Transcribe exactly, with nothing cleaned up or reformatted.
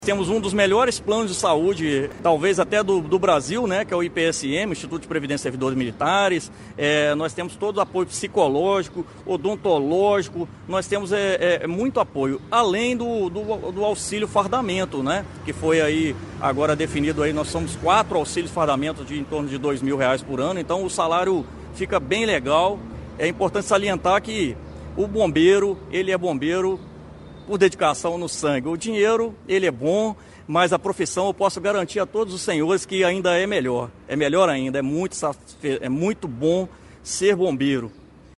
Temos um dos melhores planos de saúde, talvez até do, do Brasil, né, que é o I P S M, Instituto de Previdência de Servidores Militares. É, nós temos todo o apoio psicológico, odontológico, nós temos é, é, muito apoio, além do, do, do auxílio fardamento, né, que foi aí agora definido, aí, nós somos quatro auxílios fardamento de em torno de dois mil reais por ano, então o salário fica bem legal. É importante salientar que o bombeiro, ele é bombeiro por dedicação no sangue. O dinheiro, ele é bom, mas a profissão eu posso garantir a todos os senhores que ainda é melhor. É melhor ainda, é muito, é muito bom ser bombeiro.